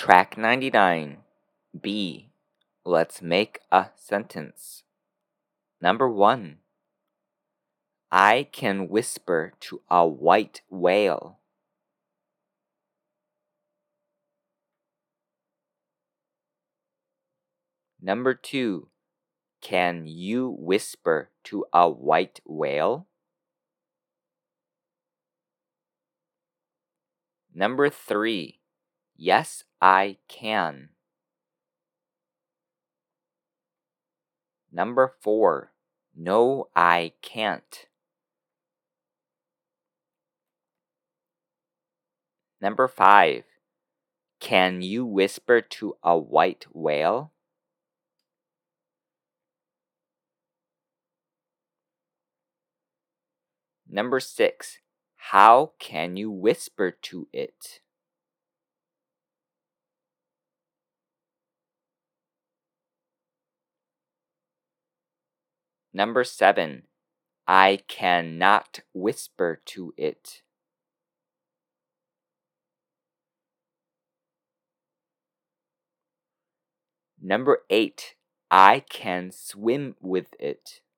Track 99. B. Let's make a sentence. Number 1. I can whisper to a white whale. Number 2. Can you whisper to a white whale? Number 3. Yes, I can. Number 4. No, I can't. Number 5. Can you whisper to a white whale? Number 6. How can you whisper to it? Number 7. I cannot whisper to it. Number 8. I can swim with it.